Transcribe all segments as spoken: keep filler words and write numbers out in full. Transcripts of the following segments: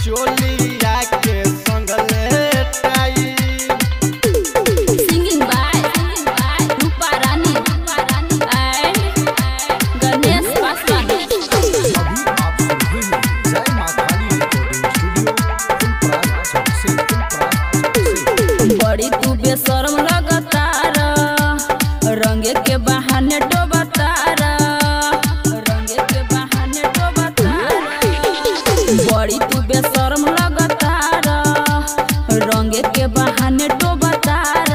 चोलिया के संग लेटाई। Singing by Rupa Rani and Ganesh Paswan। अभी आप सुन रहे हैं जय मां काली रिकॉर्डिंग स्टूडियो फुलप्रास चौक से फुलप्रास चौक से। बड़ी तू बेशरम लगतार रंगे के बहाने डोबतार रंगे के बहाने डोबतार बड़ी तू बेशरम लगतार रंगे के बहाने डोबतार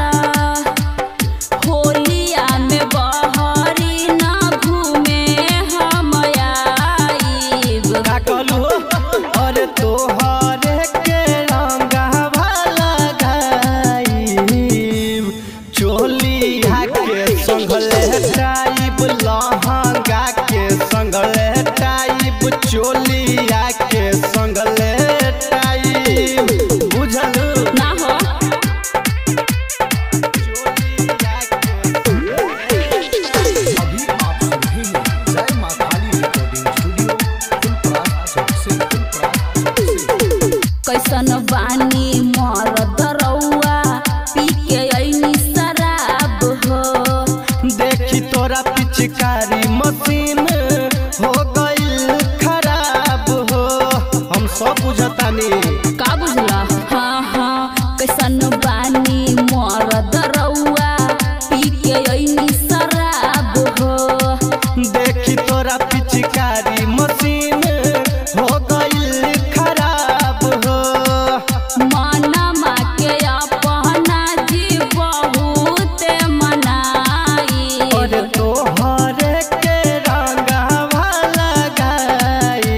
होलिया में बहरी ना घूमे हम आईब। का कहलू अरे तोहरे के रंगवा लगाईब चोलिया के संग लेटाइब लहंगा के संग लेटाइब चोलिया के संग लेटाइब बुझलू ना हो चोलिया के संग अभी आप सुन रहे हैं जय मां काली रिकॉर्डिंग स्टूडियो फुलप्रास चौक से फुलप्रास चौक से। कैसन बानी मरद रउआ पी के ऐनी शराब हो। देखी तोरा पिचकारी मशीन हो गइल खराब हो हम सब बुझतानी। का बुझला हाँ हाँ कैसन बानी मरद रउआ पी के ऐनी शराब हो। देखी तोरा पिचकारी मशीन हो गइल खराब हो मनमा के अपना जी बहुत मनाई। और तोहरे के रंगवा लगाई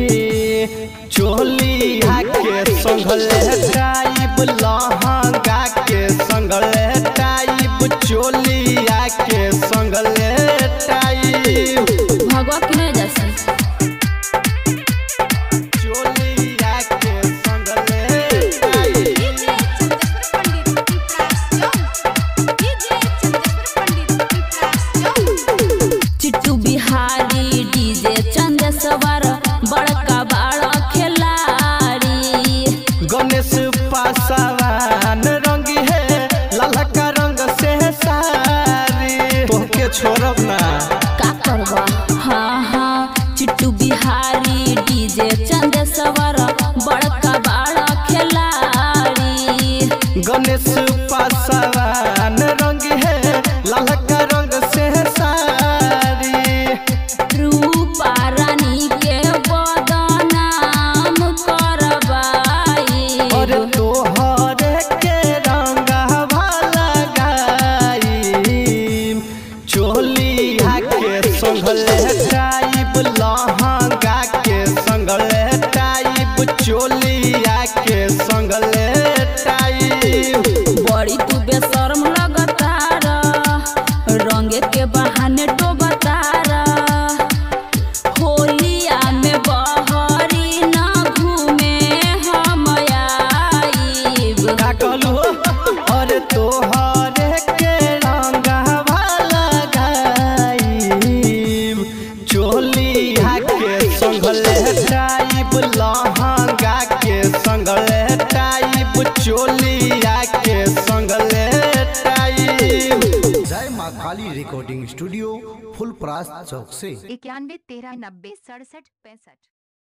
चोलिया के संग लेटाइब लहंगा के संग लेटाइब चोलिया के संग लेटाइब भगवा कि नहीं जैसे चोलिया के संग लेटाइब। चिट्टू बिहारी डीजे चंदेश्वर बड़का बड़ा खिलाड़ी। गणेश पासवान रंगी है ललका रंग से सारी तोहके छोड़ब ना। का करबा हाँ हाँ चिट्टू बिहारी डीजे चंदेश्वर बड़का बड़ा खिलाड़ी। गणेश पासवान रंगी है ललका रंग से सारी रूपा रानी के बदनाम करबाई। और तोहरे के रंगवा लगाई चोलिया के संग लेटाइब लहंगा के संग लेटाइब चोलिया के संग लेटाइब। बड़ी तू बेशरम लगतार रंगे के बहाने डोबतार होलिया में बहरी ना घूमे हम आईब। का कहलू अरे तोहरे के रंगवा लगाईब चोलिया के संग लेटाइब लहंगा के संग लेटाइब चोलिया के संग लेटाइब। जय मां काली रिकॉर्डिंग स्टूडियो फुलप्रास चौक से। इक्यानवे तेरह नब्बे सड़सठ पैंसठ।